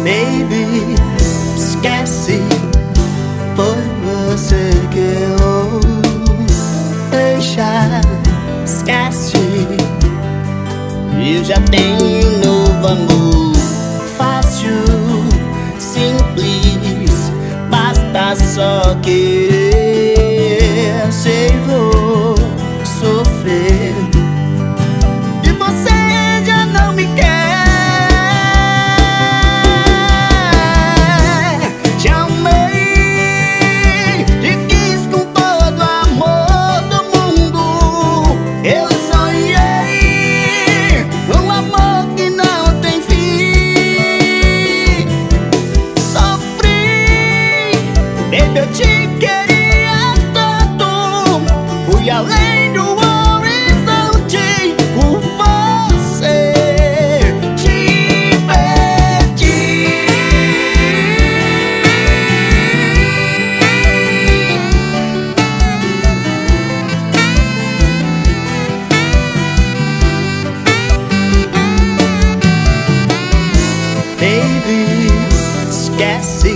Baby, esquece, foi você que errou. Deixa, esquece, eu já tenho novo amor. Fácil, simples, basta só querer. Sei, vou sofrer e você já não me quer. Te amei, te quis com todo o amor do mundo. Eu sonhei um amor que não tem fim. Sofri, baby, eu te queria tanto. Fui além do horizonte por você, te perdi. Baby, esquece,